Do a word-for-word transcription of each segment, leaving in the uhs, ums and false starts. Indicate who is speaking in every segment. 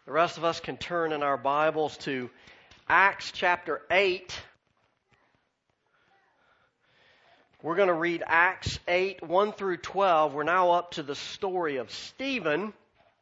Speaker 1: The rest of us can turn in our Bibles to Acts chapter eight. We're going to read Acts eight, one through twelve. We're now up to the story of Stephen.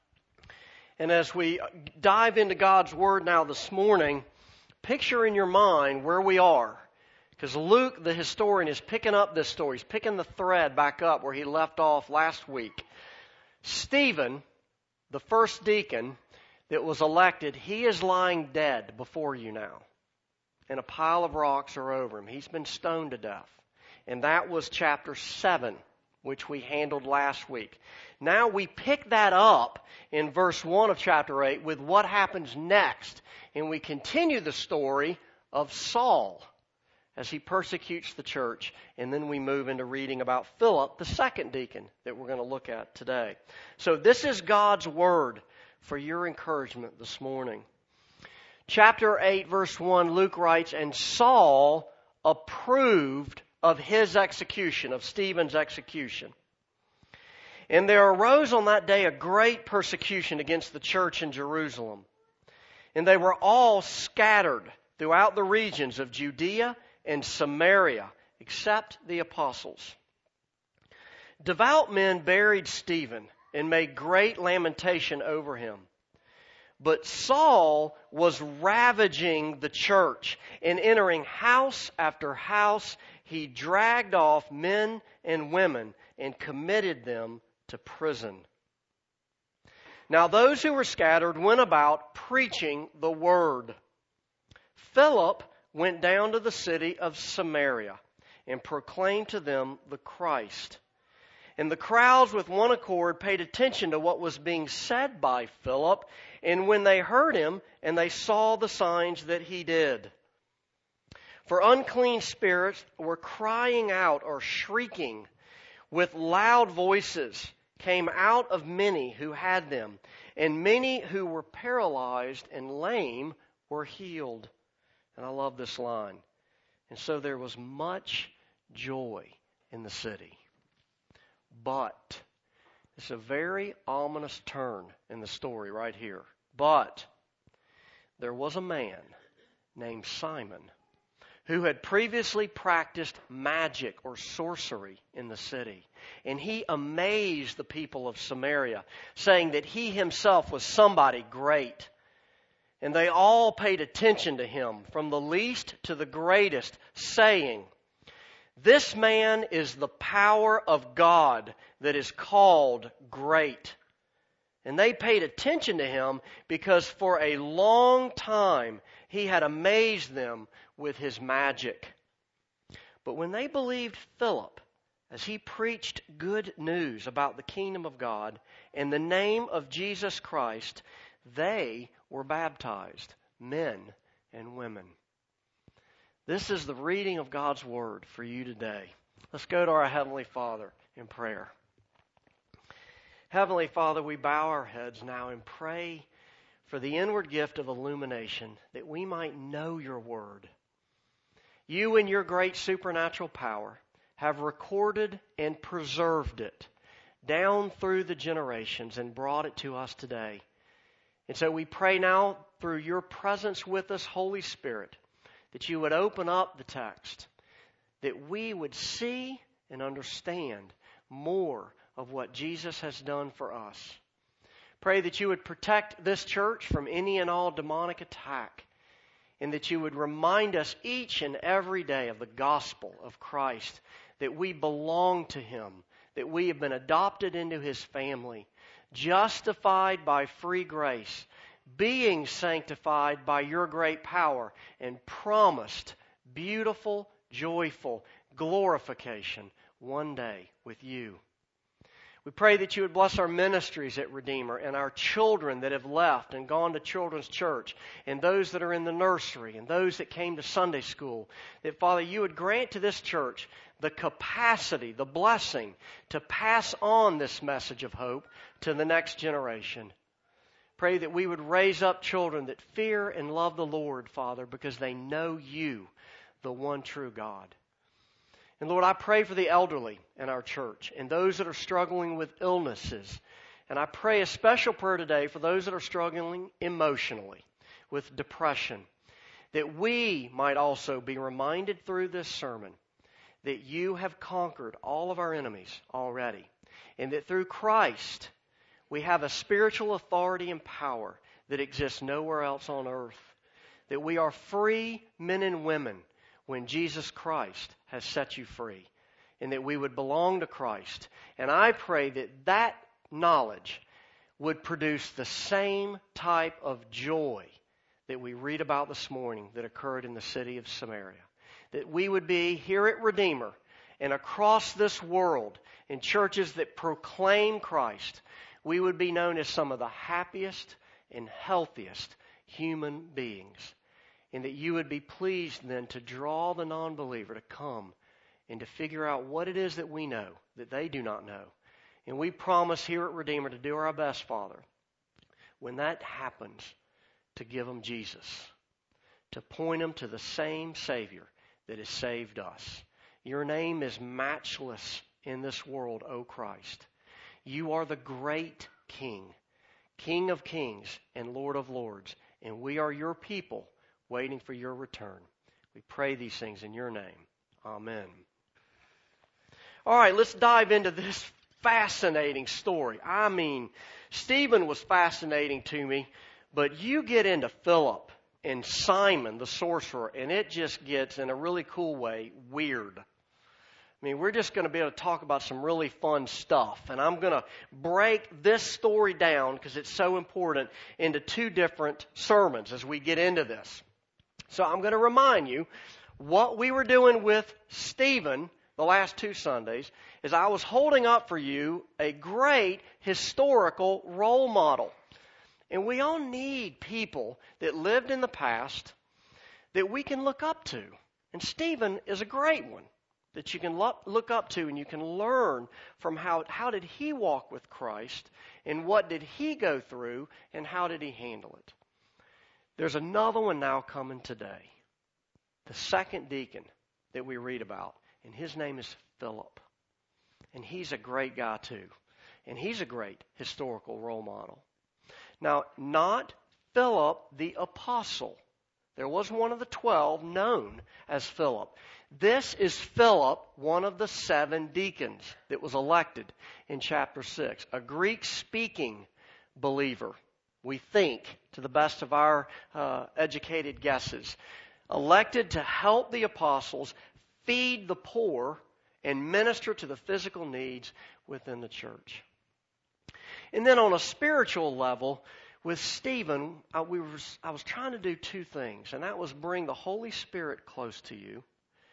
Speaker 1: And as we dive into God's Word now this morning, picture in your mind where we are. Because Luke, the historian, is picking up this story. He's picking the thread back up where he left off last week. Stephen, the first deacon that was elected, he is lying dead before you now. And a pile of rocks are over him. He's been stoned to death. And that was chapter seven, which we handled last week. Now we pick that up in verse one of chapter eight with what happens next. And we continue the story of Saul as he persecutes the church. And then we move into reading about Philip, the second deacon that we're going to look at today. So this is God's Word for your encouragement this morning. Chapter eight, verse one, Luke writes, "And Saul approved of his execution," of Stephen's execution. "And there arose on that day a great persecution against the church in Jerusalem. And they were all scattered throughout the regions of Judea and Samaria, except the apostles. Devout men buried Stephen and made great lamentation over him. But Saul was ravaging the church, and entering house after house, he dragged off men and women and committed them to prison. Now those who were scattered went about preaching the word. Philip went down to the city of Samaria and proclaimed to them the Christ. And the crowds with one accord paid attention to what was being said by Philip, and when they heard him and they saw the signs that he did. For unclean spirits were crying out or shrieking with loud voices, came out of many who had them, and many who were paralyzed and lame were healed." And I love this line. "And so there was much joy in the city." But, it's a very ominous turn in the story right here. "But there was a man named Simon who had previously practiced magic or sorcery in the city. And he amazed the people of Samaria, saying that he himself was somebody great. And they all paid attention to him, from the least to the greatest, saying, 'This man is the power of God that is called great.' And they paid attention to him because for a long time he had amazed them with his magic. But when they believed Philip, as he preached good news about the kingdom of God and the name of Jesus Christ, they were baptized, men and women." This is the reading of God's Word for you today. Let's go to our Heavenly Father in prayer. Heavenly Father, we bow our heads now and pray for the inward gift of illumination, that we might know your Word. You, in your great supernatural power, have recorded and preserved it down through the generations and brought it to us today. And so we pray now through your presence with us, Holy Spirit, that you would open up the text, that we would see and understand more of what Jesus has done for us. Pray that you would protect this church from any and all demonic attack, and that you would remind us each and every day of the gospel of Christ, that we belong to him, that we have been adopted into his family, justified by free grace, being sanctified by your great power, and promised beautiful, joyful glorification one day with you. We pray that you would bless our ministries at Redeemer and our children that have left and gone to children's church, and those that are in the nursery and those that came to Sunday school. That, Father, you would grant to this church the capacity, the blessing to pass on this message of hope to the next generation. Pray that we would raise up children that fear and love the Lord, Father, because they know you, the one true God. And Lord, I pray for the elderly in our church and those that are struggling with illnesses And I pray a special prayer today for those that are struggling emotionally with depression, that we might also be reminded through this sermon that you have conquered all of our enemies already, and that through Christ we have a spiritual authority and power that exists nowhere else on earth, that we are free men and women when Jesus Christ has set you free, and that we would belong to Christ. And I pray that that knowledge would produce the same type of joy that we read about this morning that occurred in the city of Samaria. That we would be here at Redeemer and across this world in churches that proclaim Christ, we would be known as some of the happiest and healthiest human beings. And that you would be pleased then to draw the non-believer to come and to figure out what it is that we know that they do not know. And we promise here at Redeemer to do our best, Father, when that happens, to give them Jesus, to point them to the same Savior that has saved us. Your name is matchless in this world, O Christ. You are the great King, King of kings and Lord of lords, and we are your people waiting for your return. We pray these things in your name. Amen. All right, let's dive into this fascinating story. I mean, Stephen was fascinating to me, but you get into Philip and Simon the sorcerer, and it just gets, in a really cool way, weird. I mean, we're just going to be able to talk about some really fun stuff, and I'm going to break this story down, because it's so important, into two different sermons as we get into this. So I'm going to remind you what we were doing with Stephen the last two Sundays is I was holding up for you a great historical role model. And we all need people that lived in the past that we can look up to. And Stephen is a great one that you can look up to, and you can learn from how, how did he walk with Christ, and what did he go through, and how did he handle it. There's another one now coming today, the second deacon that we read about. And his name is Philip. And he's a great guy too. And he's a great historical role model. Now, not Philip the apostle. There was one of the twelve known as Philip. This is Philip, one of the seven deacons that was elected in chapter six. A Greek-speaking believer, we think, to the best of our uh, educated guesses. Elected to help the apostles feed the poor and minister to the physical needs within the church. And then on a spiritual level, with Stephen, I, we was, I was trying to do two things, and that was bring the Holy Spirit close to you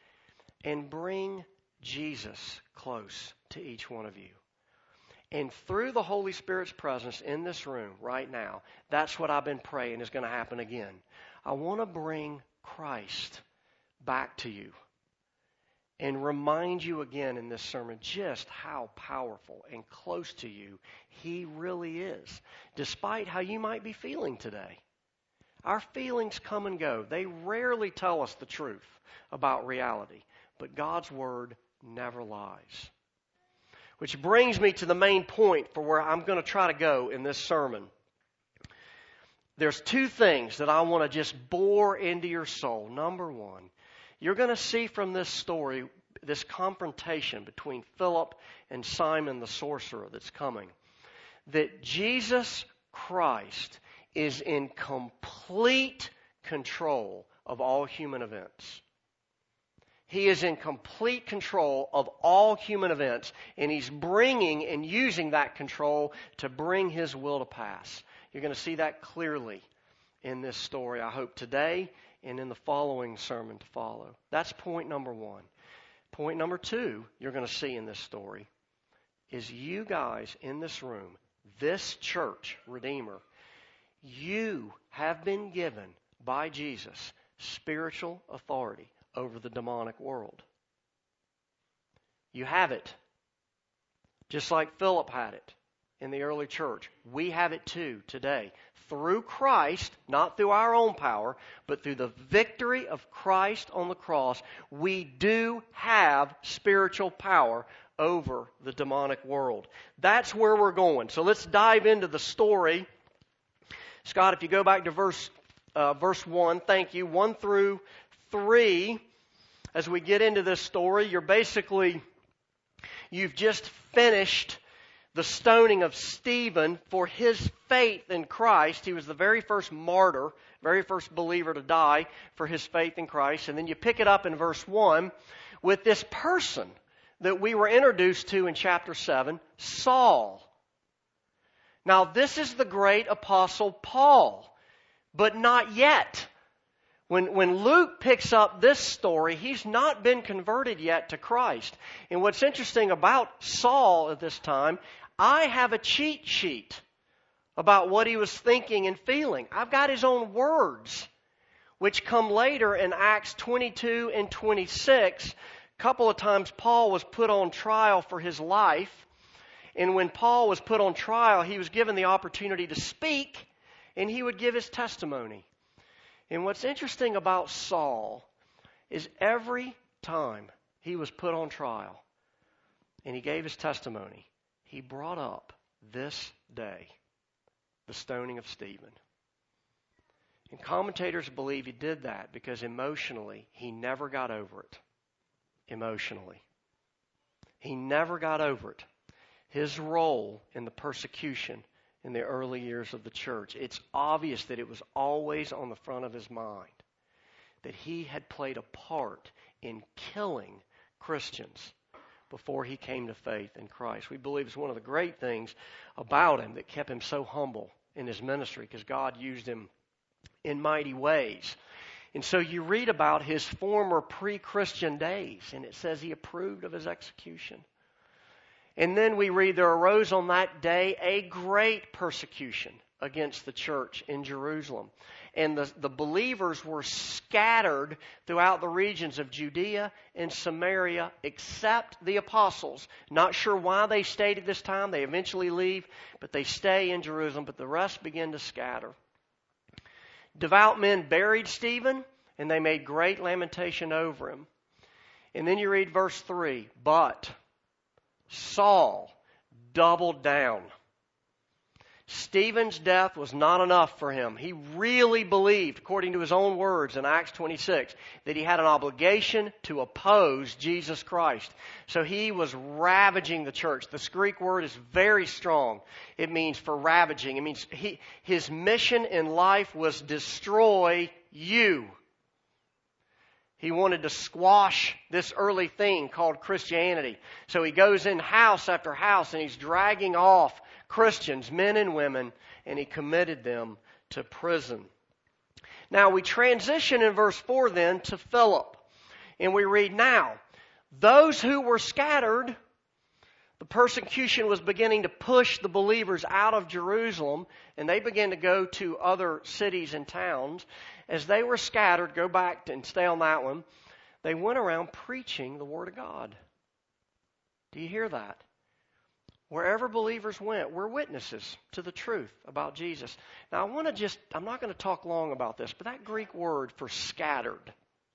Speaker 1: and bring Jesus close to each one of you. And through the Holy Spirit's presence in this room right now, that's what I've been praying is going to happen again. I want to bring Christ back to you and remind you again in this sermon just how powerful and close to you he really is, despite how you might be feeling today. Our feelings come and go. They rarely tell us the truth about reality, but God's Word never lies. Which brings me to the main point for where I'm going to try to go in this sermon. There's two things that I want to just bore into your soul. Number one, you're going to see from this story, this confrontation between Philip and Simon the sorcerer that's coming, that Jesus Christ is in complete control of all human events. He is in complete control of all human events, and He's bringing and using that control to bring His will to pass. You're going to see that clearly in this story, I hope, today and in the following sermon to follow. That's point number one. Point number two you're going to see in this story is you guys in this room, this church, Redeemer, you have been given by Jesus spiritual authority over the demonic world. You have it. Just like Philip had it in the early church. We have it too today. Through Christ, not through our own power, but through the victory of Christ on the cross, we do have spiritual power over the demonic world. That's where we're going. So let's dive into the story. Scott, if you go back to verse uh, verse one, thank you, one through three, as we get into this story, you're basically, you've just finished the stoning of Stephen for his faith in Christ. He was the very first martyr, very first believer to die for his faith in Christ. And then you pick it up in verse one with this person that we were introduced to in chapter seven, Saul. Now, this is the great apostle Paul, but not yet. When, when Luke picks up this story, he's not been converted yet to Christ. And what's interesting about Saul at this time, I have a cheat sheet about what he was thinking and feeling. I've got his own words, which come later in Acts twenty-two and twenty-six. A couple of times Paul was put on trial for his life. And when Paul was put on trial, he was given the opportunity to speak, and he would give his testimony. And what's interesting about Saul is every time he was put on trial and he gave his testimony, he brought up this day, the stoning of Stephen. And commentators believe he did that because emotionally he never got over it. Emotionally. He never got over it. His role in the persecution in the early years of the church, it's obvious that it was always on the front of his mind that he had played a part in killing Christians before he came to faith in Christ. We believe it's one of the great things about him that kept him so humble in his ministry, because God used him in mighty ways. And so you read about his former pre-Christian days, and it says he approved of his execution. And then we read there arose on that day a great persecution against the church in Jerusalem. And the, the believers were scattered throughout the regions of Judea and Samaria except the apostles. Not sure why they stayed at this time. They eventually leave, but they stay in Jerusalem. But the rest begin to scatter. Devout men buried Stephen, and they made great lamentation over him. And then you read verse three. But Saul doubled down. Stephen's death was not enough for him. He really believed, according to his own words in Acts twenty-six, that he had an obligation to oppose Jesus Christ. So he was ravaging the church. This Greek word is very strong. It means for ravaging. It means he, his mission in life was destroy you. He wanted to squash this early thing called Christianity. So he goes in house after house and he's dragging off Christians, men and women, and he committed them to prison. Now we transition in verse four then to Philip. And we read, now, those who were scattered, the persecution was beginning to push the believers out of Jerusalem, and they began to go to other cities and towns. As they were scattered, go back and stay on that one, they went around preaching the Word of God. Do you hear that? Wherever believers went, we're witnesses to the truth about Jesus. Now, I want to just, I'm not going to talk long about this, but that Greek word for scattered,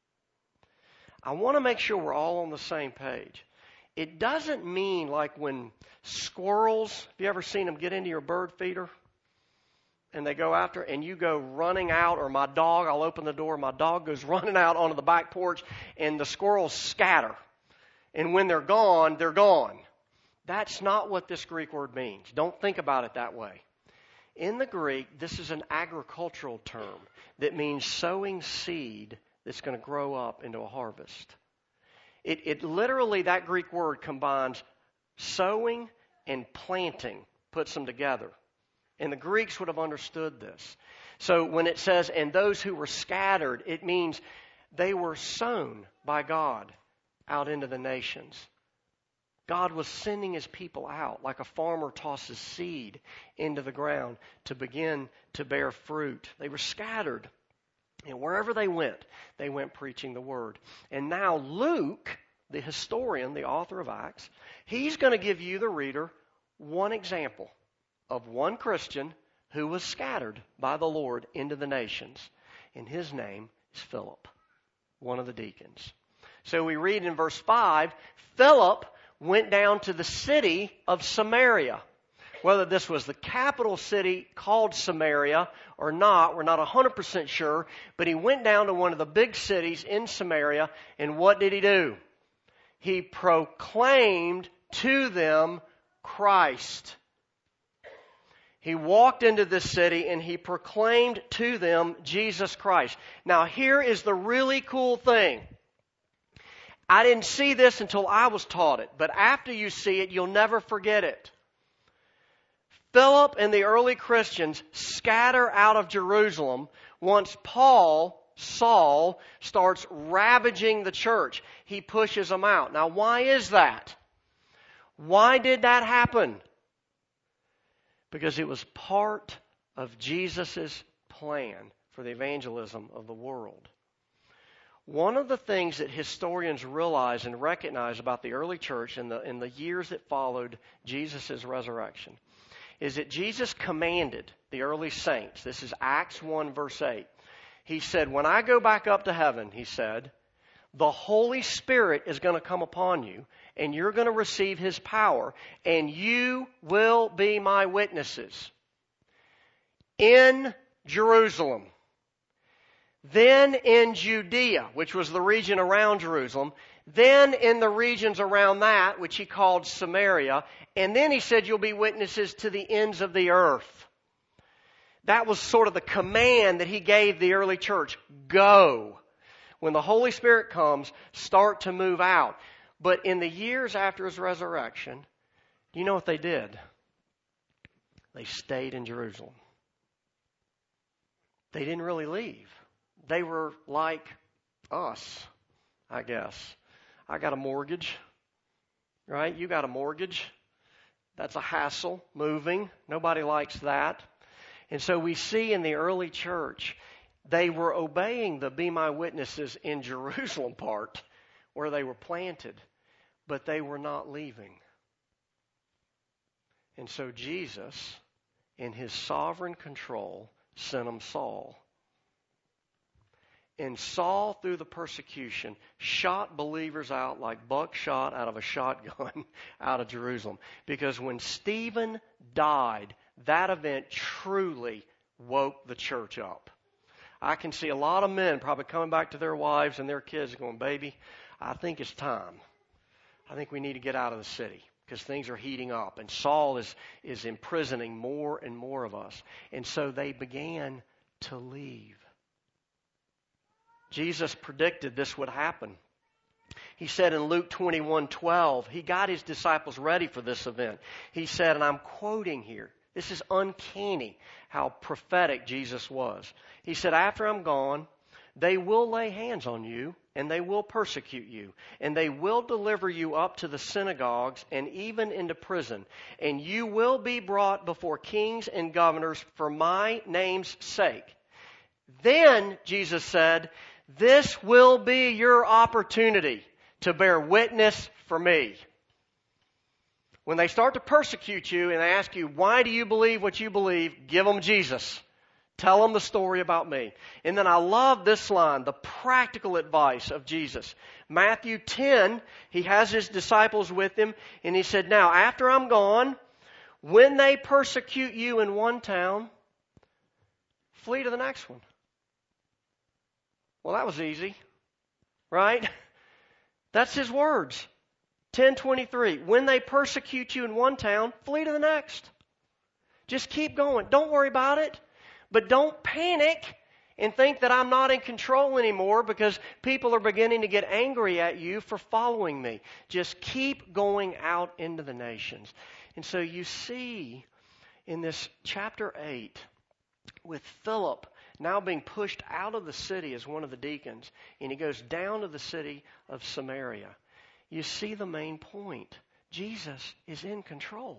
Speaker 1: I want to make sure we're all on the same page. It doesn't mean like when squirrels, have you ever seen them get into your bird feeder? And they go after, and you go running out, or my dog, I'll open the door, my dog goes running out onto the back porch, and the squirrels scatter. And when they're gone, they're gone. That's not what this Greek word means. Don't think about it that way. In the Greek, this is an agricultural term that means sowing seed that's going to grow up into a harvest. It, it literally, that Greek word combines sowing and planting, puts them together. And the Greeks would have understood this. So when it says, and those who were scattered, it means they were sown by God out into the nations. God was sending his people out like a farmer tosses seed into the ground to begin to bear fruit. They were scattered. And wherever they went, they went preaching the word. And now Luke, the historian, the author of Acts, he's going to give you, the reader, one example of one Christian who was scattered by the Lord into the nations. And his name is Philip, one of the deacons. So we read in verse five, Philip went down to the city of Samaria. Whether this was the capital city called Samaria or not, we're not one hundred percent sure, but he went down to one of the big cities in Samaria, and what did he do? He proclaimed to them Christ. He walked into this city and he proclaimed to them Jesus Christ. Now here is the really cool thing. I didn't see this until I was taught it, but after you see it, you'll never forget it. Philip and the early Christians scatter out of Jerusalem once Paul, Saul, starts ravaging the church. He pushes them out. Now, why is that? Why did that happen? Because it was part of Jesus' plan for the evangelism of the world. One of the things that historians realize and recognize about the early church in the, in the years that followed Jesus' resurrection is that Jesus commanded the early saints. This is Acts one verse eight. He said, when I go back up to heaven, he said, the Holy Spirit is going to come upon you and you're going to receive His power and you will be my witnesses in Jerusalem, then in Judea, which was the region around Jerusalem, then in the regions around that, which he called Samaria, and then he said you'll be witnesses to the ends of the earth. That was sort of the command that he gave the early church. Go. When the Holy Spirit comes, start to move out. But in the years after His resurrection, do you know what they did? They stayed in Jerusalem. They didn't really leave. They were like us, I guess. I got a mortgage, right? You got a mortgage. That's a hassle, moving. Nobody likes that. And so we see in the early church, they were obeying the be my witnesses in Jerusalem part where they were planted, but they were not leaving. And so Jesus, in His sovereign control, sent them Saul. And Saul, through the persecution, shot believers out like buckshot out of a shotgun out of Jerusalem. Because when Stephen died, that event truly woke the church up. I can see a lot of men probably coming back to their wives and their kids going, baby, I think it's time. I think we need to get out of the city because things are heating up. And Saul is, is imprisoning more and more of us. And so they began to leave. Jesus predicted this would happen. He said in Luke twenty-one twelve, He got His disciples ready for this event. He said, and I'm quoting here, this is uncanny how prophetic Jesus was. He said, after I'm gone, they will lay hands on you and they will persecute you and they will deliver you up to the synagogues and even into prison. And you will be brought before kings and governors for my name's sake. Then, Jesus said, this will be your opportunity to bear witness for me. When they start to persecute you and they ask you, why do you believe what you believe? Give them Jesus. Tell them the story about me. And then I love this line, the practical advice of Jesus. Matthew ten, He has His disciples with Him, and He said, now, after I'm gone, when they persecute you in one town, flee to the next one. Well, that was easy, right? That's His words. ten twenty-three, when they persecute you in one town, flee to the next. Just keep going. Don't worry about it. But don't panic and think that I'm not in control anymore because people are beginning to get angry at you for following me. Just keep going out into the nations. And so you see in this chapter eight, with Philip now being pushed out of the city as one of the deacons, and he goes down to the city of Samaria, you see the main point. Jesus is in control.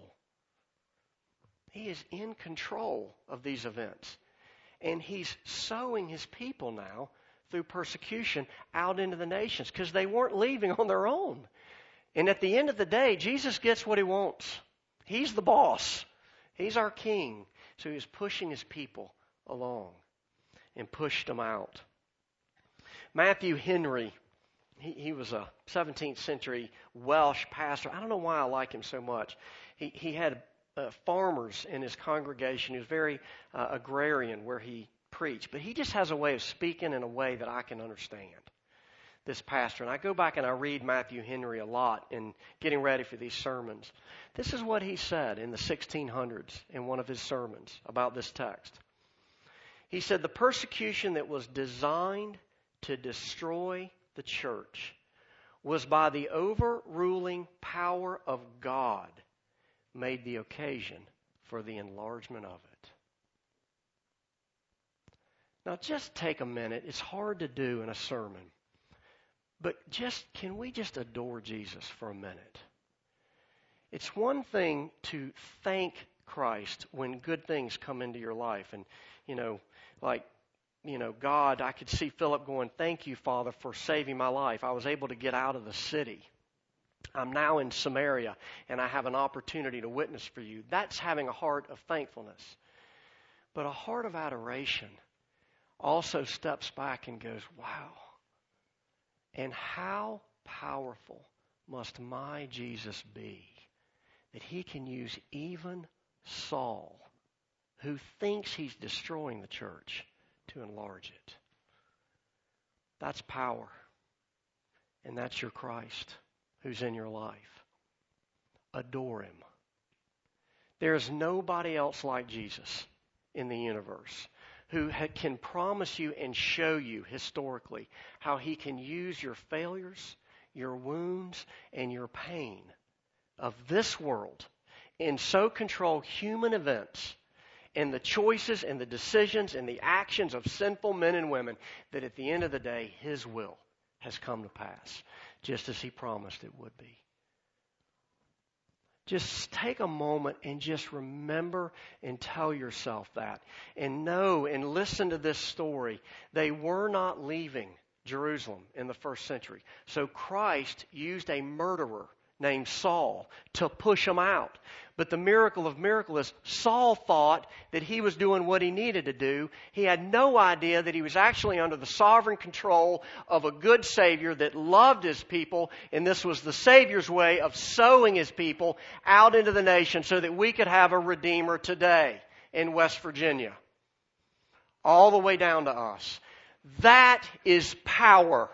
Speaker 1: He is in control of these events. And He's sowing His people now through persecution out into the nations because they weren't leaving on their own. And at the end of the day, Jesus gets what He wants. He's the boss. He's our king. So He's pushing His people along and pushed them out. Matthew Henry He, he was a seventeenth century Welsh pastor. I don't know why I like him so much. He, he had uh, farmers in his congregation. He was very uh, agrarian where he preached. But he just has a way of speaking in a way that I can understand, this pastor. And I go back and I read Matthew Henry a lot in getting ready for these sermons. This is what he said in the sixteen hundreds in one of his sermons about this text. He said, the persecution that was designed to destroy the church was by the overruling power of God made the occasion for the enlargement of it. Now just take a minute. It's hard to do in a sermon. But just, can we just adore Jesus for a minute? It's one thing to thank Christ when good things come into your life. And, you know, like, you know, God, I could see Philip going, thank you, Father, for saving my life. I was able to get out of the city. I'm now in Samaria, and I have an opportunity to witness for you. That's having a heart of thankfulness. But a heart of adoration also steps back and goes, wow. And how powerful must my Jesus be that he can use even Saul, who thinks he's destroying the church, to enlarge it. That's power. And that's your Christ who's in your life. Adore him. There's nobody else like Jesus in the universe who can promise you and show you historically how he can use your failures, your wounds, and your pain of this world and so control human events and the choices and the decisions and the actions of sinful men and women that at the end of the day, his will has come to pass, just as he promised it would be. Just take a moment and just remember and tell yourself that. And know and listen to this story. They were not leaving Jerusalem in the first century. So Christ used a murderer named Saul to push them out. But the miracle of miracles is Saul thought that he was doing what he needed to do. He had no idea that he was actually under the sovereign control of a good Savior that loved his people. And this was the Savior's way of sowing his people out into the nation so that we could have a Redeemer today in West Virginia. All the way down to us. That is power.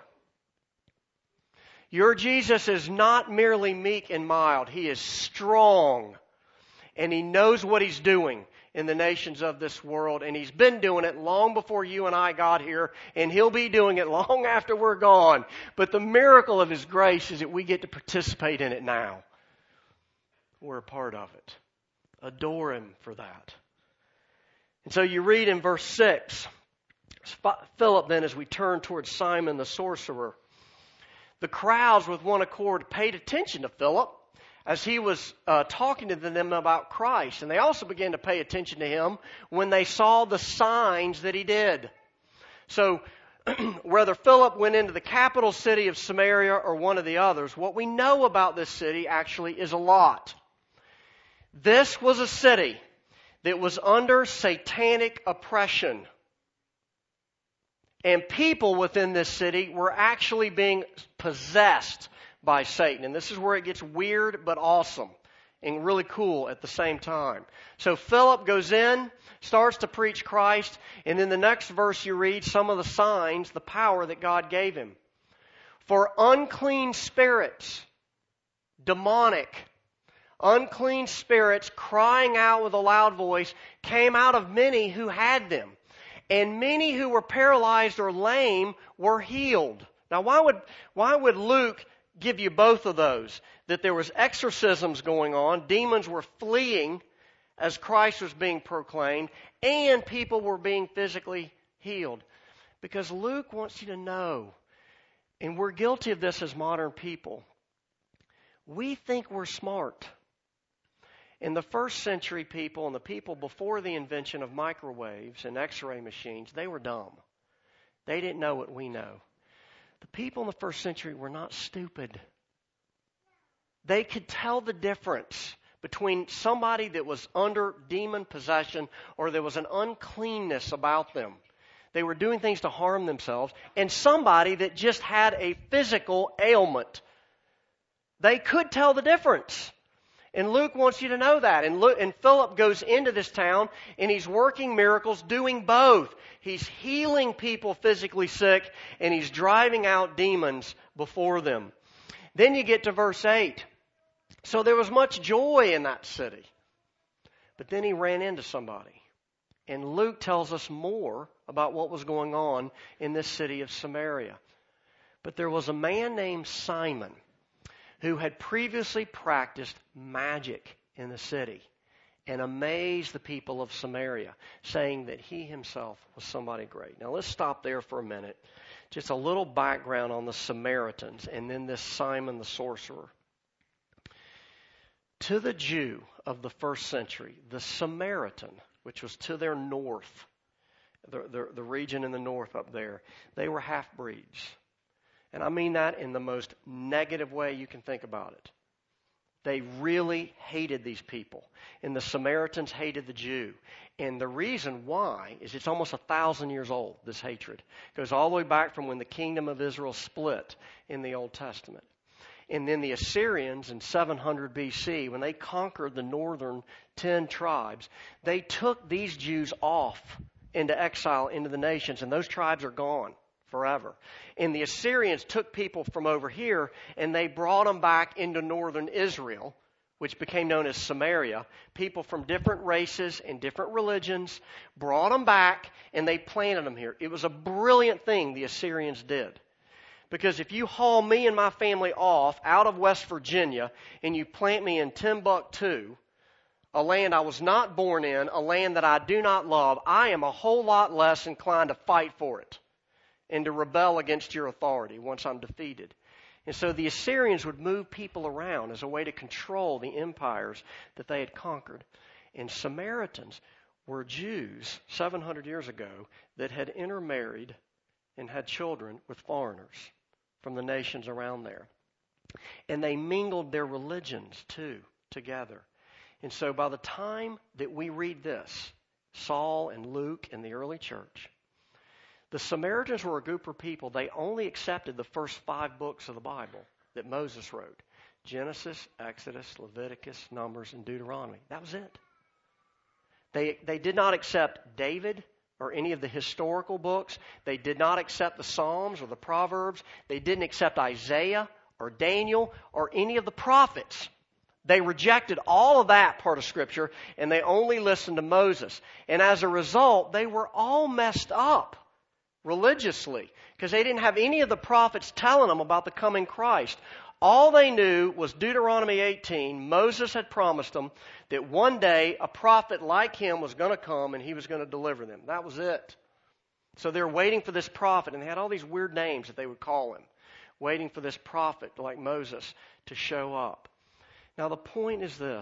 Speaker 1: Your Jesus is not merely meek and mild. He is strong. And he knows what he's doing in the nations of this world. And he's been doing it long before you and I got here. And he'll be doing it long after we're gone. But the miracle of his grace is that we get to participate in it now. We're a part of it. Adore him for that. And so you read in verse six, Philip then, as we turn towards Simon the sorcerer, the crowds with one accord paid attention to Philip as he was uh, talking to them about Christ. And they also began to pay attention to him when they saw the signs that he did. So whether Philip went into the capital city of Samaria or one of the others, what we know about this city actually is a lot. This was a city that was under satanic oppression. And people within this city were actually being possessed by Satan. And this is where it gets weird but awesome and really cool at the same time. So Philip goes in, starts to preach Christ, and in the next verse you read some of the signs, the power that God gave him. For unclean spirits, demonic, unclean spirits crying out with a loud voice came out of many who had them. And many who were paralyzed or lame were healed. Now, why would, why would Luke give you both of those? That there was exorcisms going on, demons were fleeing as Christ was being proclaimed, and people were being physically healed. Because Luke wants you to know, and we're guilty of this as modern people, we think we're smart. In the first century people and the people before the invention of microwaves and x-ray machines, they were dumb. They didn't know what we know. The people in the first century were not stupid. They could tell the difference between somebody that was under demon possession or there was an uncleanness about them. They were doing things to harm themselves. And somebody that just had a physical ailment. They could tell the difference. And Luke wants you to know that. And, Luke, and Philip goes into this town and he's working miracles, doing both. He's healing people physically sick and he's driving out demons before them. Then you get to verse eight. So there was much joy in that city. But then he ran into somebody. And Luke tells us more about what was going on in this city of Samaria. But there was a man named Simon who had previously practiced magic in the city and amazed the people of Samaria, saying that he himself was somebody great. Now let's stop there for a minute. Just a little background on the Samaritans and then this Simon the sorcerer. To the Jew of the first century, the Samaritan, which was to their north, the, the, the region in the north up there, they were half-breeds. And I mean that in the most negative way you can think about it. They really hated these people. And the Samaritans hated the Jew. And the reason why is it's almost a thousand years old, this hatred. It goes all the way back from when the kingdom of Israel split in the Old Testament. And then the Assyrians in seven hundred B C, when they conquered the northern ten tribes, they took these Jews off into exile into the nations, and those tribes are gone forever. And the Assyrians took people from over here, and they brought them back into northern Israel, which became known as Samaria. People from different races and different religions brought them back, and they planted them here. It was a brilliant thing the Assyrians did. Because if you haul me and my family off out of West Virginia and you plant me in Timbuktu, a land I was not born in, a land that I do not love, I am a whole lot less inclined to fight for it and to rebel against your authority once I'm defeated. And so the Assyrians would move people around as a way to control the empires that they had conquered. And Samaritans were Jews seven hundred years ago that had intermarried and had children with foreigners from the nations around there. And they mingled their religions, too, together. And so by the time that we read this, Saul and Luke and the early church, the Samaritans were a group of people, they only accepted the first five books of the Bible that Moses wrote. Genesis, Exodus, Leviticus, Numbers, and Deuteronomy. That was it. They, they did not accept David or any of the historical books. They did not accept the Psalms or the Proverbs. They didn't accept Isaiah or Daniel or any of the prophets. They rejected all of that part of Scripture, and they only listened to Moses. And as a result, they were all messed up religiously because they didn't have any of the prophets telling them about the coming Christ. All they knew was Deuteronomy eighteen. Moses had promised them that one day a prophet like him was going to come and he was going to deliver them. That was it. So they're waiting for this prophet, and they had all these weird names that they would call him, waiting for this prophet like Moses to show up. Now the point is this.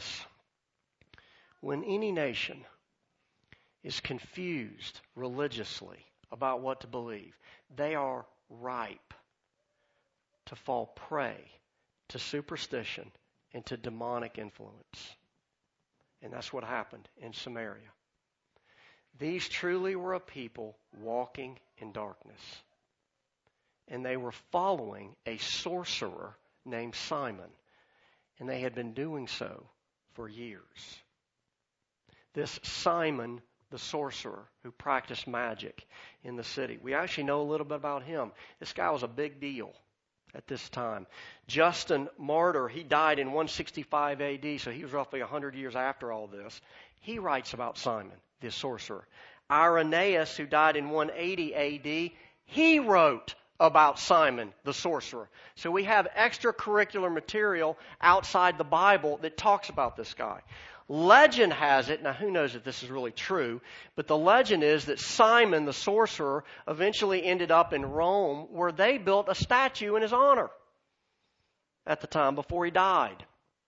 Speaker 1: When any nation is confused religiously about what to believe, they are ripe to fall prey to superstition and to demonic influence. And that's what happened in Samaria. These truly were a people walking in darkness. And they were following a sorcerer named Simon. And they had been doing so for years. This Simon the sorcerer who practiced magic in the city. We actually know a little bit about him. This guy was a big deal at this time. Justin Martyr, he died in one sixty-five A D, so he was roughly one hundred years after all this. He writes about Simon, the sorcerer. Irenaeus, who died in one eighty A D, he wrote about Simon, the sorcerer. So we have extracurricular material outside the Bible that talks about this guy. Legend has it, now who knows if this is really true, but the legend is that Simon the sorcerer eventually ended up in Rome where they built a statue in his honor at the time before he died.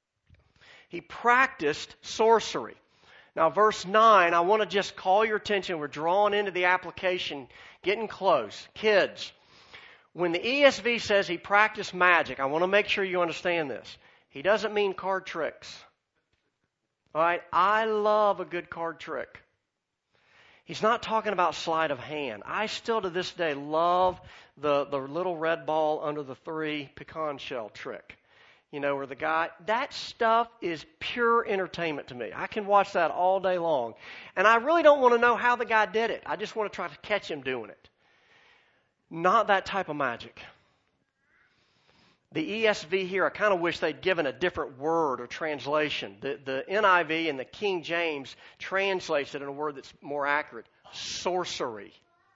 Speaker 1: He practiced sorcery. Now verse nine, I want to just call your attention. We're drawing into the application, getting close. Kids, when the E S V says he practiced magic, I want to make sure you understand this. He doesn't mean card tricks. All right, I love a good card trick. He's not talking about sleight of hand. I still to this day love the, the little red ball under the three pecan shell trick. You know, where the guy, that stuff is pure entertainment to me. I can watch that all day long. And I really don't want to know how the guy did it. I just want to try to catch him doing it. Not that type of magic. The E S V here, I kind of wish they'd given a different word or translation. The, the N I V and the King James translates it in a word that's more accurate. Sorcery.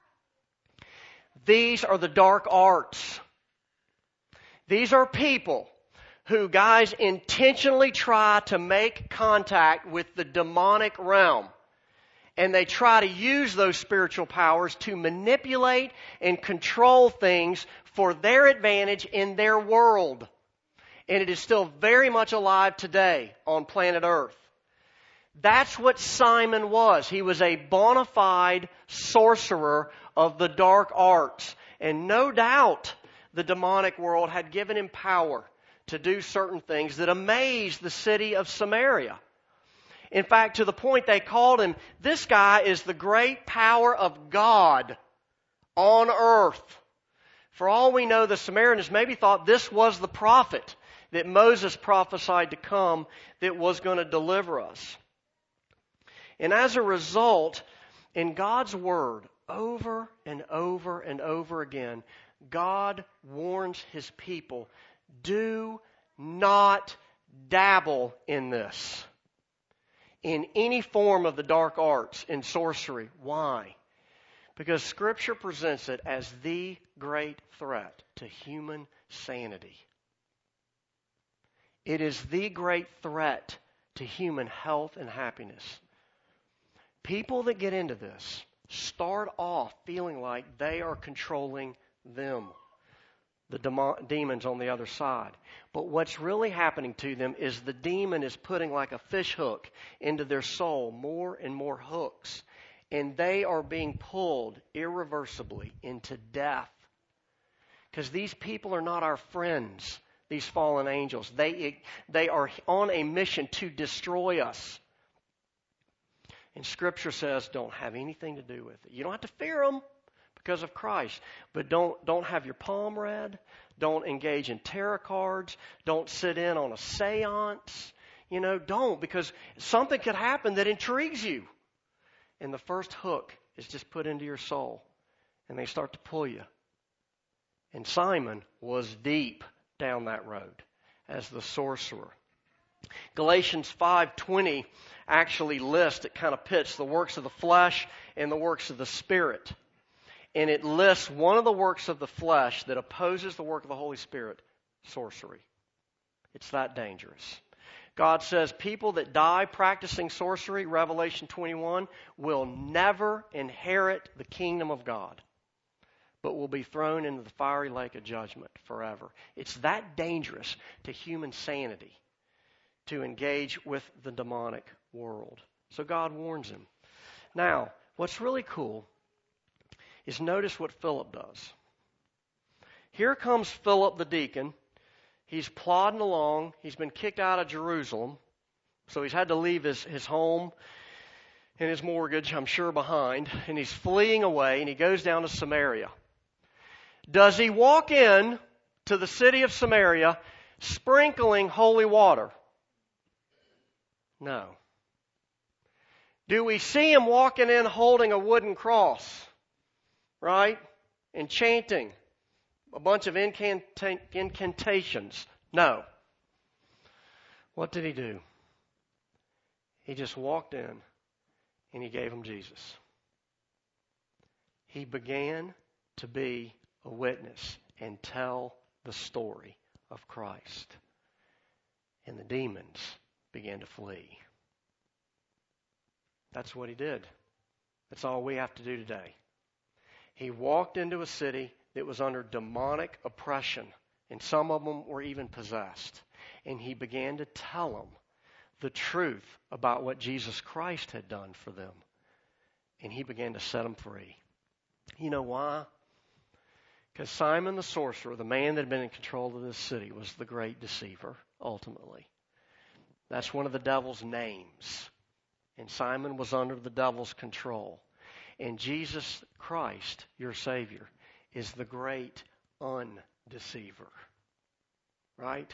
Speaker 1: These are the dark arts. These are people who, guys, intentionally try to make contact with the demonic realm. And they try to use those spiritual powers to manipulate and control things for their advantage in their world. And it is still very much alive today on planet Earth. That's what Simon was. He was a bona fide sorcerer of the dark arts. And no doubt the demonic world had given him power to do certain things that amazed the city of Samaria. In fact, to the point they called him, this guy is the great power of God on earth. For all we know, the Samaritans maybe thought this was the prophet that Moses prophesied to come that was going to deliver us. And as a result, in God's Word, over and over and over again, God warns His people, do not dabble in this, in any form of the dark arts, in sorcery. Why? Because Scripture presents it as the great threat to human sanity. It is the great threat to human health and happiness. People that get into this start off feeling like they are controlling them, the demo- demons on the other side. But what's really happening to them is the demon is putting like a fish hook into their soul, more and more hooks. And they are being pulled irreversibly into death. Because these people are not our friends, these fallen angels. They, they are on a mission to destroy us. And Scripture says don't have anything to do with it. You don't have to fear them because of Christ. But don't, don't have your palm read. Don't engage in tarot cards. Don't sit in on a seance. You know, don't, because something could happen that intrigues you. And the first hook is just put into your soul. And they start to pull you. And Simon was deep down that road as the sorcerer. Galatians five twenty actually lists, it kind of pits the works of the flesh and the works of the Spirit. And it lists one of the works of the flesh that opposes the work of the Holy Spirit, sorcery. It's that dangerous. God says people that die practicing sorcery, Revelation twenty-one, will never inherit the kingdom of God, but will be thrown into the fiery lake of judgment forever. It's that dangerous to human sanity to engage with the demonic world. So God warns him. Now, what's really cool is notice what Philip does. Here comes Philip the deacon. He's plodding along. He's been kicked out of Jerusalem. So he's had to leave his, his home and his mortgage, I'm sure, behind. And he's fleeing away, and he goes down to Samaria. Does he walk in to the city of Samaria sprinkling holy water? No. Do we see him walking in holding a wooden cross? Right? And chanting a bunch of incanta- incantations? No. What did he do? He just walked in and he gave him Jesus. He began to be a witness and tell the story of Christ. And the demons began to flee. That's what he did. That's all we have to do today. He walked into a city that was under demonic oppression, and some of them were even possessed. And he began to tell them the truth about what Jesus Christ had done for them. And he began to set them free. You know why? Because Simon the sorcerer, the man that had been in control of this city, was the great deceiver, ultimately. That's one of the devil's names. And Simon was under the devil's control. And Jesus Christ, your Savior, is the great undeceiver. Right?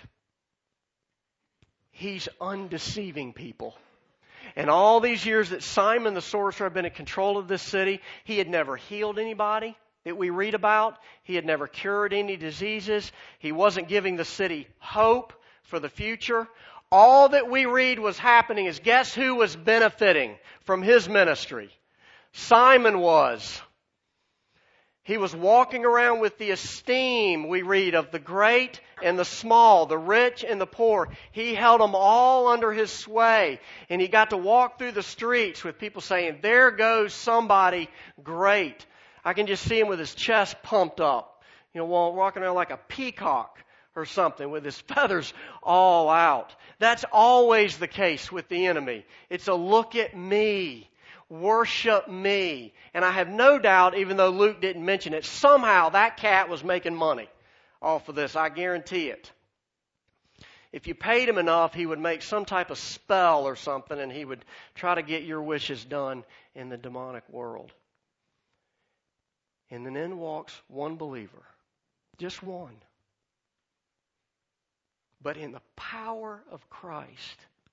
Speaker 1: He's undeceiving people. And all these years that Simon the sorcerer had been in control of this city, he had never healed anybody that we read about. He had never cured any diseases. He wasn't giving the city hope for the future. All that we read was happening is, guess who was benefiting from his ministry? Simon was. He was walking around with the esteem, we read, of the great and the small, the rich and the poor. He held them all under his sway. And he got to walk through the streets with people saying, there goes somebody great. I can just see him with his chest pumped up, you know, walking around like a peacock or something with his feathers all out. That's always the case with the enemy. It's a look at me. Worship me. And I have no doubt, even though Luke didn't mention it, somehow that cat was making money off of this. I guarantee it. If you paid him enough, he would make some type of spell or something, and he would try to get your wishes done in the demonic world. And then in walks one believer. Just one. But in the power of Christ.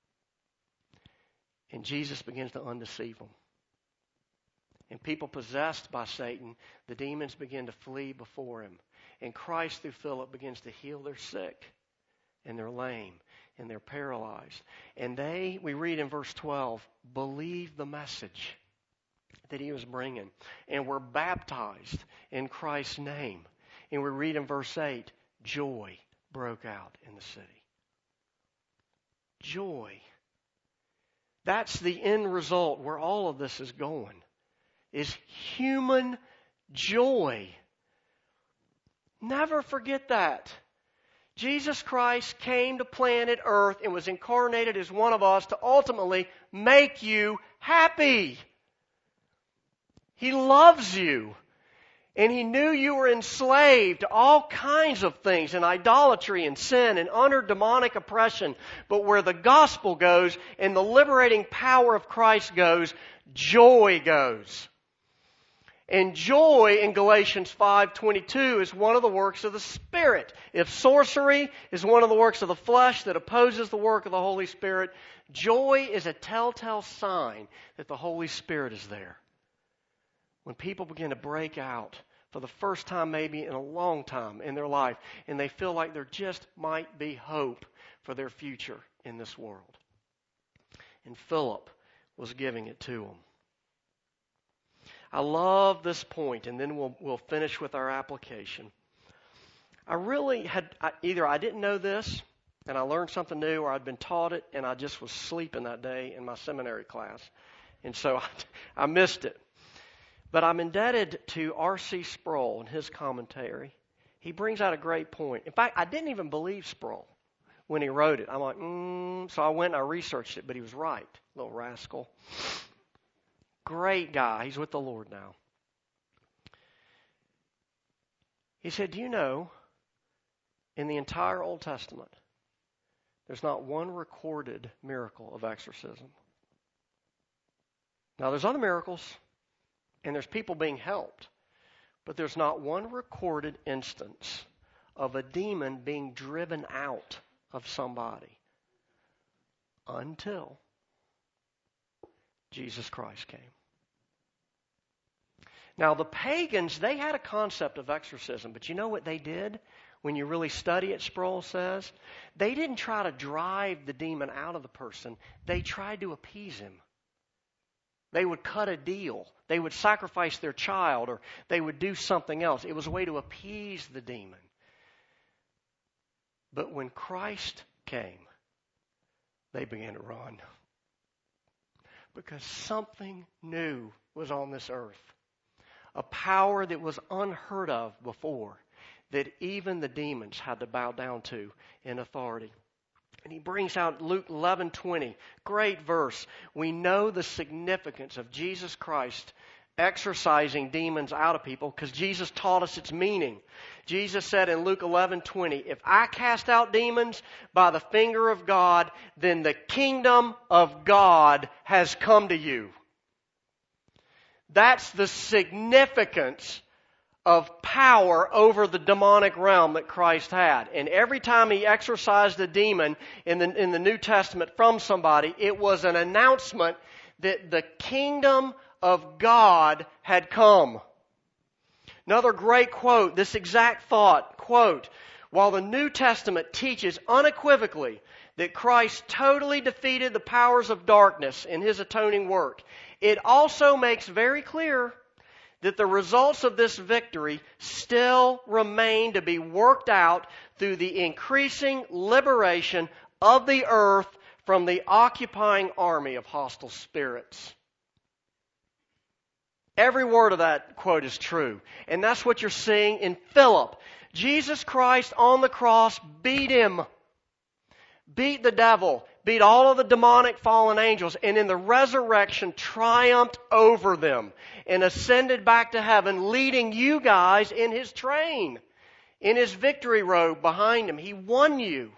Speaker 1: And Jesus begins to undeceive them. And people possessed by Satan, the demons begin to flee before him. And Christ, through Philip, begins to heal their sick, and they're lame, and they're paralyzed. And they, we read in verse twelve, believed the message that he was bringing, and were baptized in Christ's name. And we read in verse eight, joy broke out in the city. Joy. That's the end result where all of this is going. Is human joy. Never forget that. Jesus Christ came to planet Earth and was incarnated as one of us to ultimately make you happy. He loves you. And He knew you were enslaved to all kinds of things, and idolatry and sin and under demonic oppression. But where the gospel goes and the liberating power of Christ goes, joy goes. And joy in Galatians five twenty-two is one of the works of the Spirit. If sorcery is one of the works of the flesh that opposes the work of the Holy Spirit, joy is a telltale sign that the Holy Spirit is there. When people begin to break out for the first time maybe in a long time in their life, and they feel like there just might be hope for their future in this world. And Philip was giving it to them. I love this point, and then we'll we'll finish with our application. I really had, I, either I didn't know this, and I learned something new, or I'd been taught it, and I just was sleeping that day in my seminary class. And so I, I missed it. But I'm indebted to R C Sproul and his commentary. He brings out a great point. In fact, I didn't even believe Sproul when he wrote it. I'm like, mm. So I went and I researched it, but he was right, little rascal. Great guy. He's with the Lord now. He said, do you know, in the entire Old Testament, there's not one recorded miracle of exorcism. Now, there's other miracles, and there's people being helped, but there's not one recorded instance of a demon being driven out of somebody until Jesus Christ came. Now, the pagans, they had a concept of exorcism, but you know what they did? When you really study it, Sproul says, they didn't try to drive the demon out of the person. They tried to appease him. They would cut a deal. They would sacrifice their child, or they would do something else. It was a way to appease the demon. But when Christ came, they began to run. Because something new was on this earth. A power that was unheard of before, that even the demons had to bow down to in authority. And he brings out Luke eleven twenty, great verse. We know the significance of Jesus Christ exorcising demons out of people because Jesus taught us its meaning. Jesus said in Luke eleven twenty, if I cast out demons by the finger of God, then the kingdom of God has come to you. That's the significance of power over the demonic realm that Christ had. And every time He exorcised a demon in the, in the New Testament from somebody, it was an announcement that the kingdom of God had come. Another great quote, this exact thought, quote, while the New Testament teaches unequivocally that Christ totally defeated the powers of darkness in His atoning work, it also makes very clear that the results of this victory still remain to be worked out through the increasing liberation of the earth from the occupying army of hostile spirits. Every word of that quote is true. And that's what you're seeing in Philip. Jesus Christ on the cross beat him. Beat the devil. Beat all of the demonic fallen angels. And in the resurrection triumphed over them. And ascended back to heaven, leading you guys in His train. In His victory robe behind Him. He won you.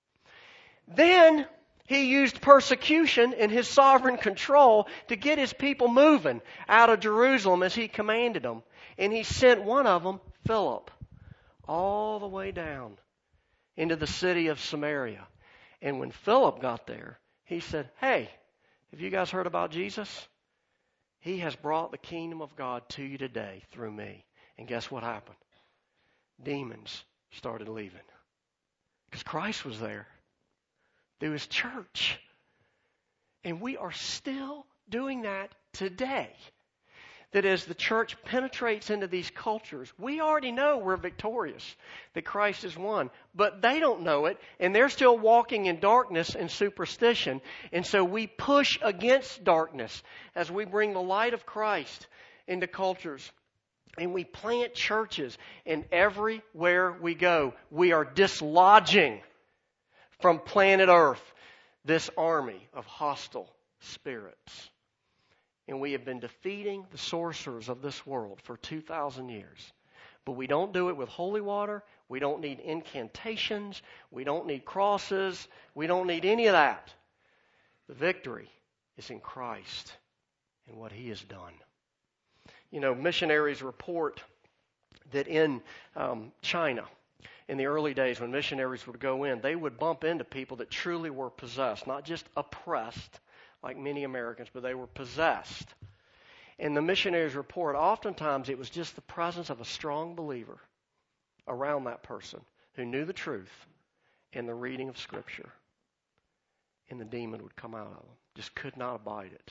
Speaker 1: Then He used persecution in His sovereign control to get His people moving out of Jerusalem as He commanded them. And He sent one of them, Philip, all the way down into the city of Samaria. And when Philip got there, he said, hey, have you guys heard about Jesus? He has brought the kingdom of God to you today through me. And guess what happened? Demons started leaving. Because Christ was there. Through His church. And we are still doing that today. That as the church penetrates into these cultures, we already know we're victorious, that Christ has won. But they don't know it, and they're still walking in darkness and superstition. And so we push against darkness as we bring the light of Christ into cultures. And we plant churches, and everywhere we go, we are dislodging from planet Earth this army of hostile spirits. And we have been defeating the sorcerers of this world for two thousand years. But we don't do it with holy water. We don't need incantations. We don't need crosses. We don't need any of that. The victory is in Christ and what He has done. You know, missionaries report that in um, China, in the early days when missionaries would go in, they would bump into people that truly were possessed, not just oppressed, like many Americans, but they were possessed. And the missionaries report, oftentimes it was just the presence of a strong believer around that person who knew the truth and the reading of Scripture. And the demon would come out of them. Just could not abide it.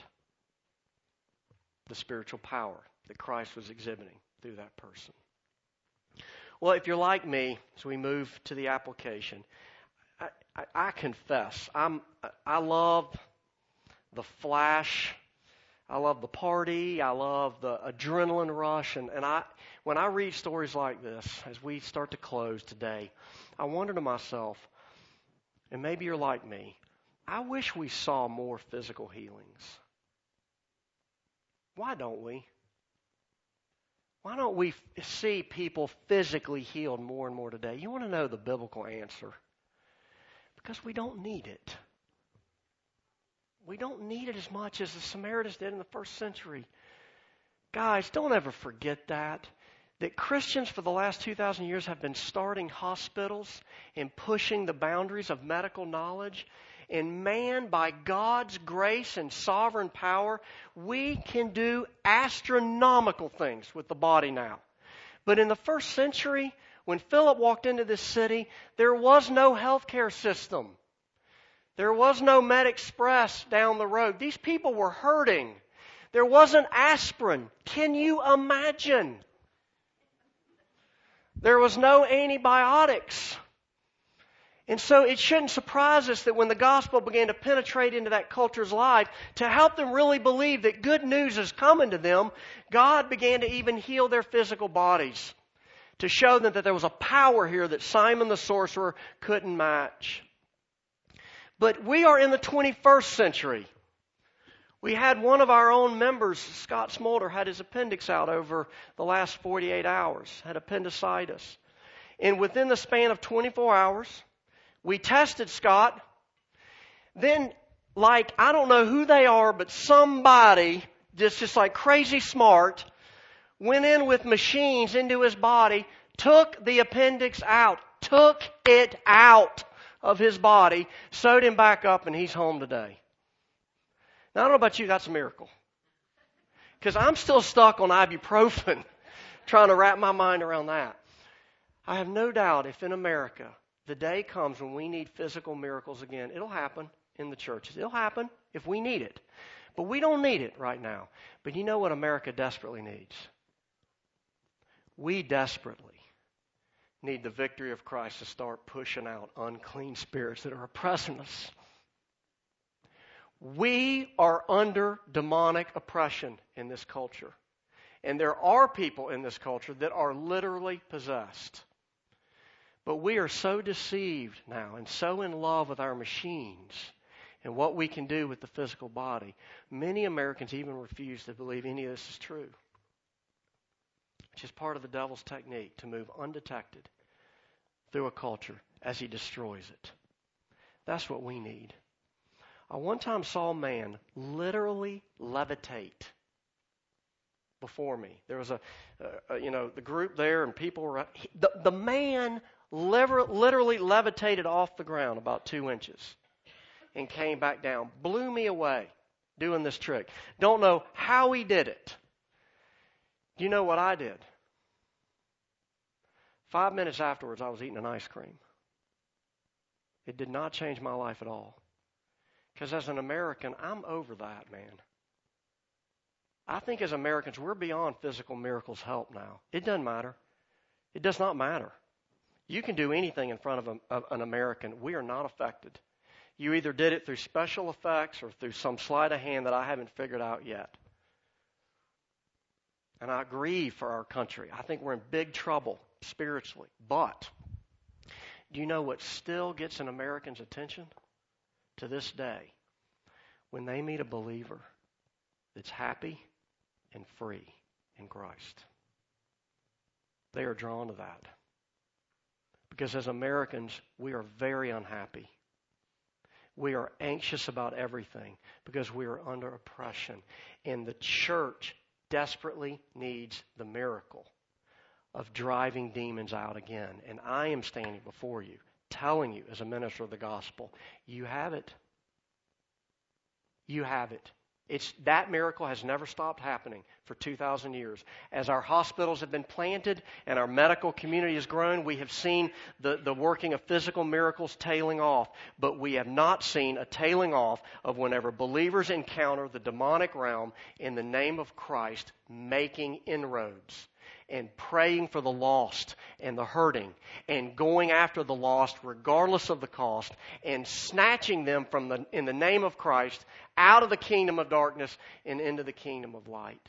Speaker 1: The spiritual power that Christ was exhibiting through that person. Well, if you're like me, as we move to the application, I, I, I confess, I'm, I love the flash. I love the party. I love the adrenaline rush. And, and I, when I read stories like this, as we start to close today, I wonder to myself, and maybe you're like me, I wish we saw more physical healings. Why don't we? Why don't we see people physically healed more and more today? You want to know the biblical answer? Because we don't need it. We don't need it as much as the Samaritans did in the first century. Guys, don't ever forget that. That Christians for the last two thousand years have been starting hospitals and pushing the boundaries of medical knowledge. And man, by God's grace and sovereign power, we can do astronomical things with the body now. But in the first century, when Philip walked into this city, there was no healthcare system. There was no MedExpress down the road. These people were hurting. There wasn't aspirin. Can you imagine? There was no antibiotics. And so it shouldn't surprise us that when the gospel began to penetrate into that culture's life, to help them really believe that good news is coming to them, God began to even heal their physical bodies, to show them that there was a power here that Simon the sorcerer couldn't match. But we are in the twenty-first century. We had one of our own members, Scott Smolder, had his appendix out over the last forty-eight hours, had appendicitis. And within the span of twenty-four hours, we tested Scott. Then, like, I don't know who they are, but somebody just, just like crazy smart, went in with machines into his body, took the appendix out, took it out of his body, sewed him back up, and he's home today. Now, I don't know about you, that's a miracle. Because I'm still stuck on ibuprofen, trying to wrap my mind around that. I have no doubt if in America the day comes when we need physical miracles again, it'll happen in the churches. It'll happen if we need it. But we don't need it right now. But you know what America desperately needs? We desperately need the victory of Christ to start pushing out unclean spirits that are oppressing us. We are under demonic oppression in this culture. And there are people in this culture that are literally possessed. But we are so deceived now and so in love with our machines and what we can do with the physical body. Many Americans even refuse to believe any of this is true. Which is part of the devil's technique, to move undetected through a culture as he destroys it. That's what we need. I one time saw a man literally levitate before me. There was a, uh, you know, the group there and people were, he, the, the man literally levitated off the ground about two inches and came back down. Blew me away doing this trick. Don't know how he did it. Do you know what I did? Five minutes afterwards, I was eating an ice cream. It did not change my life at all. Because as an American, I'm over that, man. I think as Americans, we're beyond physical miracles help now. It doesn't matter. It does not matter. You can do anything in front of, a, of an American. We are not affected. You either did it through special effects or through some sleight of hand that I haven't figured out yet. And I grieve for our country. I think we're in big trouble spiritually. But do you know what still gets an American's attention to this day? When they meet a believer that's happy and free in Christ. They are drawn to that. Because as Americans, we are very unhappy. We are anxious about everything because we are under oppression. And the church desperately needs the miracle of driving demons out again. And I am standing before you, telling you as a minister of the gospel, you have it. You have it. It's, that miracle has never stopped happening for two thousand years. As our hospitals have been planted and our medical community has grown, we have seen the, the working of physical miracles tailing off. But we have not seen a tailing off of whenever believers encounter the demonic realm in the name of Christ, making inroads and praying for the lost and the hurting and going after the lost regardless of the cost and snatching them from the, in the name of Christ out of the kingdom of darkness and into the kingdom of light.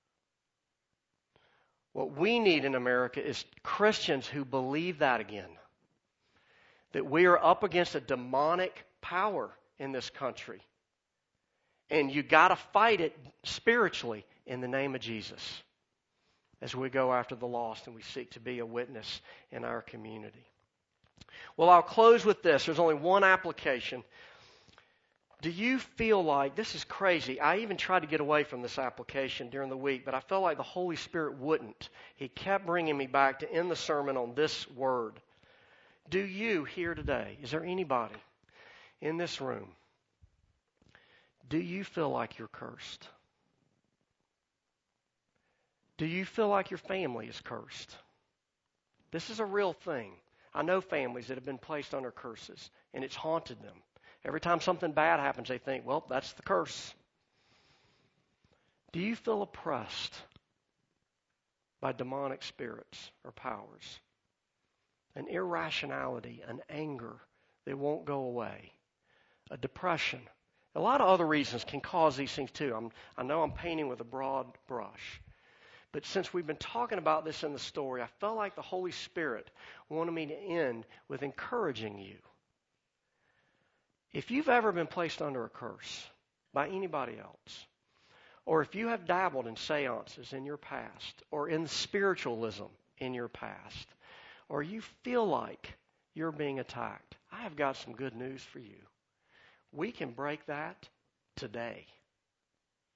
Speaker 1: What we need in America is Christians who believe that again. That we are up against a demonic power in this country. And you got to fight it spiritually in the name of Jesus as we go after the lost and we seek to be a witness in our community. Well, I'll close with this. There's only one application. Do you feel like, this is crazy, I even tried to get away from this application during the week, but I felt like the Holy Spirit wouldn't. He kept bringing me back to end the sermon on this word. Do you here today, is there anybody in this room, do you feel like you're cursed? Do you feel like your family is cursed? This is a real thing. I know families that have been placed under curses, and it's haunted them. Every time something bad happens, they think, well, that's the curse. Do you feel oppressed by demonic spirits or powers? An irrationality, an anger that won't go away, a depression. A lot of other reasons can cause these things too. I'm, I know I'm painting with a broad brush. But since we've been talking about this in the story, I felt like the Holy Spirit wanted me to end with encouraging you. If you've ever been placed under a curse by anybody else, or if you have dabbled in seances in your past, or in spiritualism in your past, or you feel like you're being attacked, I have got some good news for you. We can break that today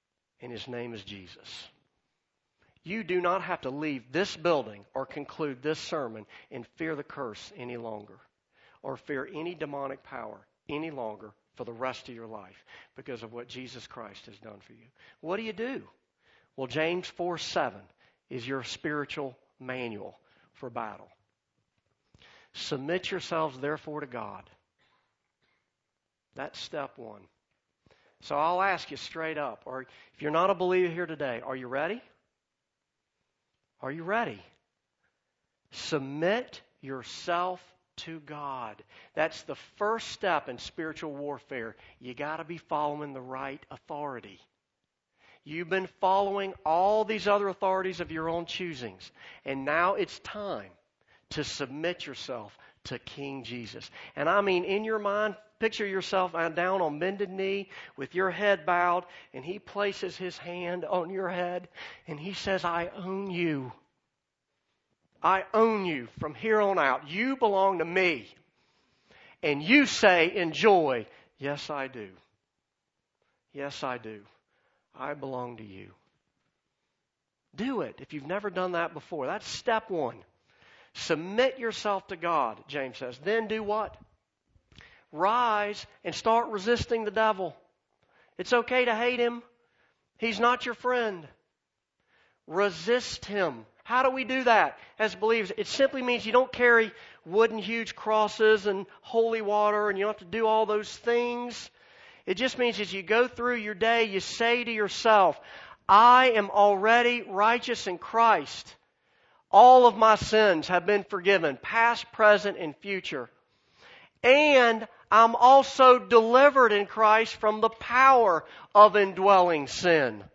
Speaker 1: and His name is Jesus. You do not have to leave this building or conclude this sermon and fear the curse any longer, or fear any demonic power any longer for the rest of your life because of what Jesus Christ has done for you. What do you do? Well, James four seven is your spiritual manual for battle. Submit yourselves therefore to God. That's step one. So I'll ask you straight up, or if you're not a believer here today, are you ready? Are you ready? Submit yourself to God. That's the first step in spiritual warfare. You got to be following the right authority. You've been following all these other authorities of your own choosings, and now it's time to submit yourself to King Jesus. And I mean, in your mind, picture yourself down on bended knee with your head bowed, and He places His hand on your head, and He says, I own you. I own you from here on out. You belong to me. And you say in joy, yes, I do. Yes, I do. I belong to you. Do it if you've never done that before. That's step one. Submit yourself to God, James says. Then do what? Rise and start resisting the devil. It's okay to hate him. He's not your friend. Resist him. How do we do that as believers? It simply means you don't carry wooden huge crosses and holy water, and you don't have to do all those things. It just means as you go through your day, you say to yourself, I am already righteous in Christ. All of my sins have been forgiven, past, present, and future. And I'm also delivered in Christ from the power of indwelling sin.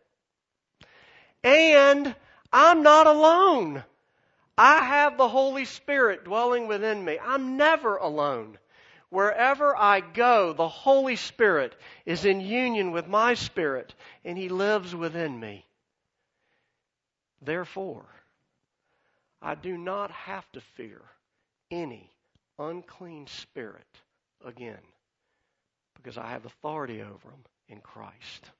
Speaker 1: And I'm not alone. I have the Holy Spirit dwelling within me. I'm never alone. Wherever I go, the Holy Spirit is in union with my spirit, and He lives within me. Therefore, I do not have to fear any unclean spirit again, because I have authority over them in Christ.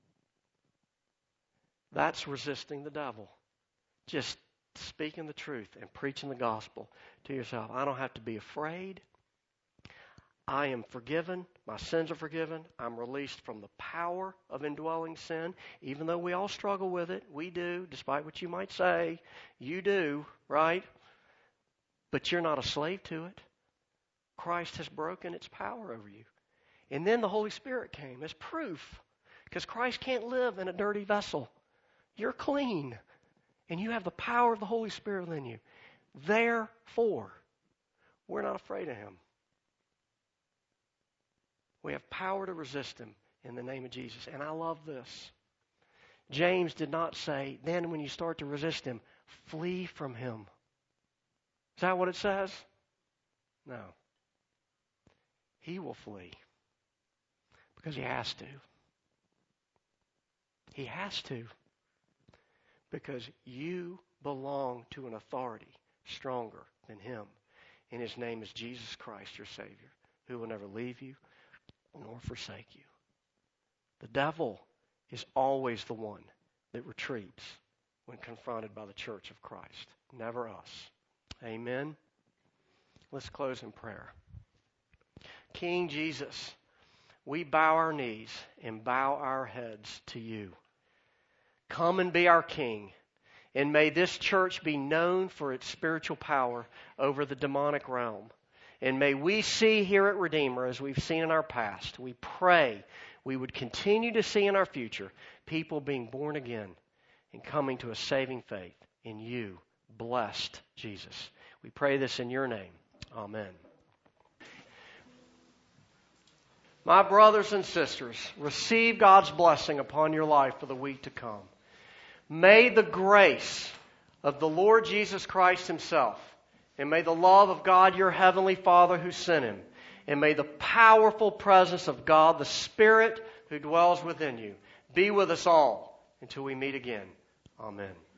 Speaker 1: That's resisting the devil. Just speaking the truth and preaching the gospel to yourself. I don't have to be afraid. I am forgiven. My sins are forgiven. I'm released from the power of indwelling sin. Even though we all struggle with it, we do, despite what you might say. You do, right? But you're not a slave to it. Christ has broken its power over you. And then the Holy Spirit came as proof. Because Christ can't live in a dirty vessel. You're clean. And you have the power of the Holy Spirit within you. Therefore, we're not afraid of Him. We have power to resist Him in the name of Jesus. And I love this. James did not say, then when you start to resist Him, flee from Him. Is that what it says? No. He will flee. Because He has to. He has to. Because you belong to an authority stronger than Him. And His name is Jesus Christ, your Savior, who will never leave you nor forsake you. The devil is always the one that retreats when confronted by the church of Christ, never us. Amen. Let's close in prayer. King Jesus, we bow our knees and bow our heads to You. Come and be our King, and may this church be known for its spiritual power over the demonic realm. And may we see here at Redeemer, as we've seen in our past, we pray we would continue to see in our future people being born again and coming to a saving faith in You, blessed Jesus. We pray this in Your name. Amen. My brothers and sisters, receive God's blessing upon your life for the week to come. May the grace of the Lord Jesus Christ Himself, and may the love of God, your Heavenly Father who sent Him, and may the powerful presence of God, the Spirit who dwells within you, be with us all until we meet again. Amen.